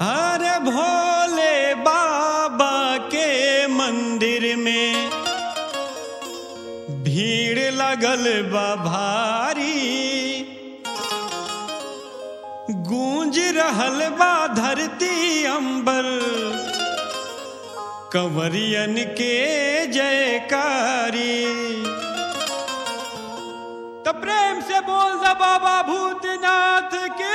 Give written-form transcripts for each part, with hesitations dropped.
अरे भोले बाबा के मंदिर में भीड़ लगल बा भारी, गूंज रहल बा धरती अंबर, कंवरियन के जयकारी। तो प्रेम से बोल दे बाबा भूतनाथ की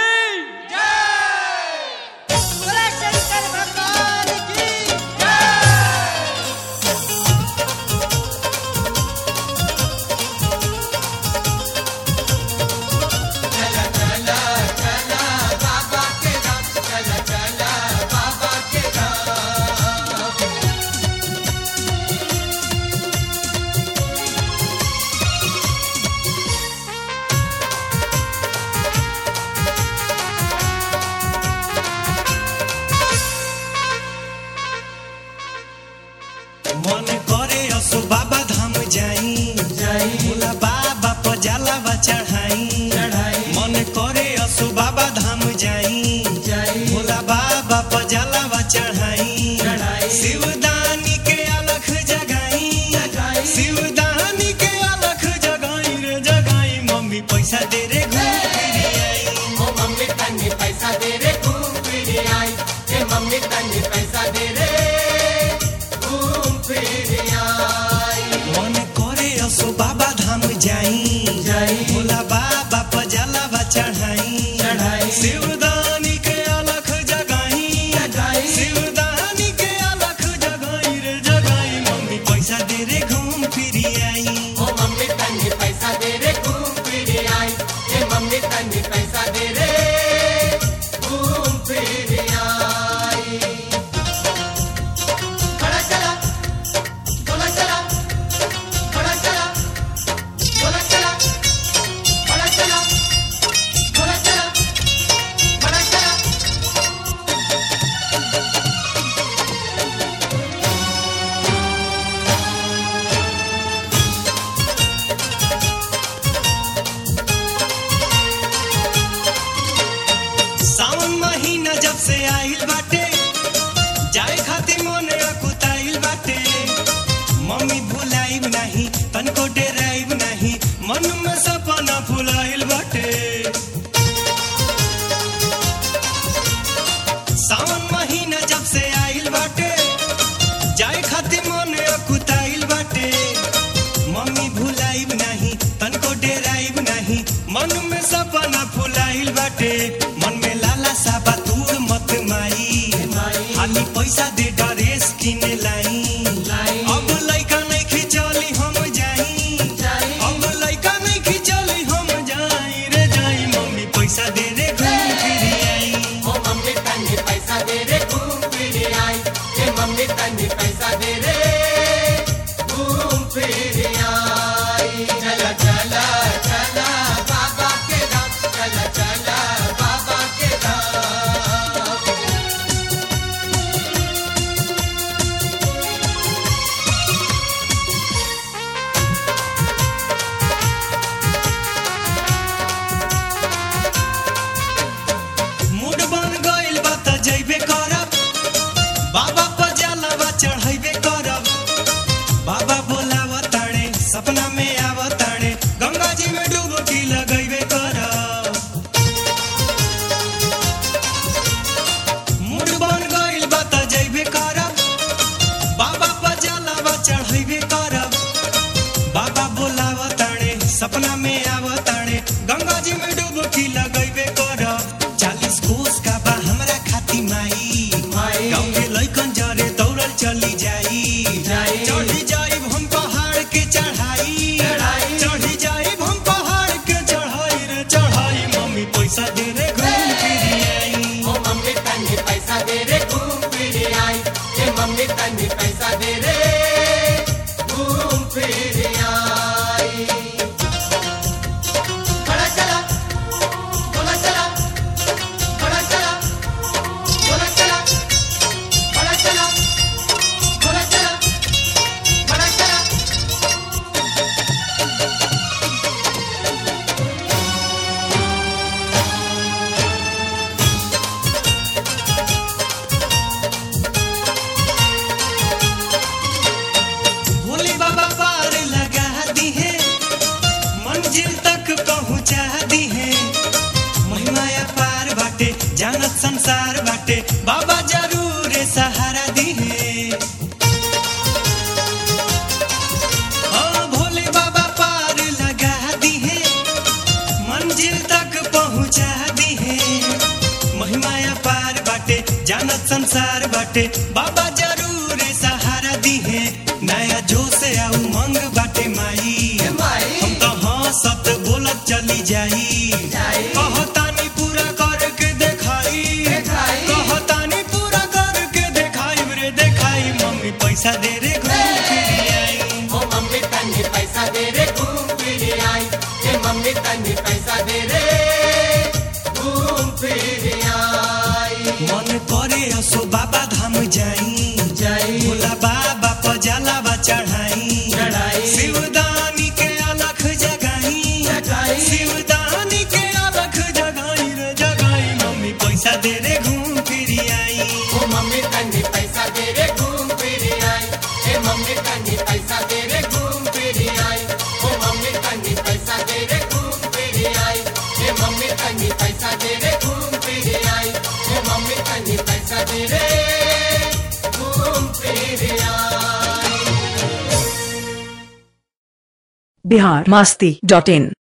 मन करे असो बाबा धाम जाई भोला बाबा पर जलावा चढ़ाई। मन करे असो बाबा धाम जाई भोला बाबा पर जलावा चढ़ाई। शिवदानी के अलख जगाई, शिवदानी के अलख जगाई रे जगाई। मम्मी पैसा दे रे घूम फिर आई, ओ मम्मी तन्नी पैसा दे रे घूम फिर आई, ए मम्मी तन्नी पैसा दे रे घूम फिर आई। मन करे असो बाबा धाम जाई भोला बाबा पर जलावा चढ़ाई। शिवदानी के अलख जगाई, शिवदानी के अलख जगाई रे जगाई। मम्मी पैसा दे रे घूम फिर आई, ओ मम्मी तन्नी पैसा दे रे घूम फिर आई, ए मम्मी तन्नी पैसा दे रे घूम फिर आई। खड़ा चला बोला चला, खड़ा चला बोला चला, खड़ा चला बोला चला, खड़ा चला। सावन महीना जब से आइल बाटे, जाए खातिर मन अकुताइल बाटे। मम्मी भुलाइब नहीं तनको डेराइब नहीं, मन में सपना फुलाइल बाटे। सावन महीना जब से आइल बाटे, जाए खातिर मन अकुताइल बाटे। मम्मी भुलाइब नहीं तनको डेराइब नहीं, मन में सपना फुलाइल बाटे। मन में लाला सा बातूर मत माई, खाली पैसा दे ड्रेस किने लाई। अब लइका नहीं खिचली हम जाई, अब लइका नहीं खिचली हम जाई रे जाई। मम्मी पैसा दे रे घूम फिर आई, ओ मम्मी तन्नी पैसा दे रे घूम फिर आई, ए मम्मी तन्नी पैसा दे रे घूम फिर आई। चला चला चला बाबा के धाम, चला चला बाबा बाटे जानत संसार बाटे बाबा जरूर सहारा दिहे भोले बाबा पार लगा दिहे मंजिल तक पहुंचा दिहे महिमाया पार बाटे जानत संसार बाटे बाबा जरूर सहारा दिहे नया जोश आ उमंग बाटे माई हम तो हंसत बोलत चली जाई कहतानी पूरा करके देखाई कहतानी पूरा करके देखाई रे देखाई मम्मी पैसा दे रे घूम फिर आई ओ मम्मी तन्नी पैसा दे रे घूम फिर आई ए मम्मी तन्नी पैसा दे रे घूम फिर आई मन करे असो बाबा धाम जाई भोला बाबा पजालावा चढ़ाई शिवदानी के अलख जगाई शिवदानी के अलख जगाई रे जगाई मम्मी पैसा दे रे घूम फिर आई ओ मम्मी तन्नी पैसा दे रे घूम फिर आई ए मम्मी तन्नी पैसा दे रे घूम फिर आई ओ मम्मी तन्नी पैसा दे रे घूम फिर आई ए मम्मी तन्नी पैसा दे रे घूम फिर आई ए मम्मी तन्नी पैसा दे रे घूम फिर आई biharmasti.in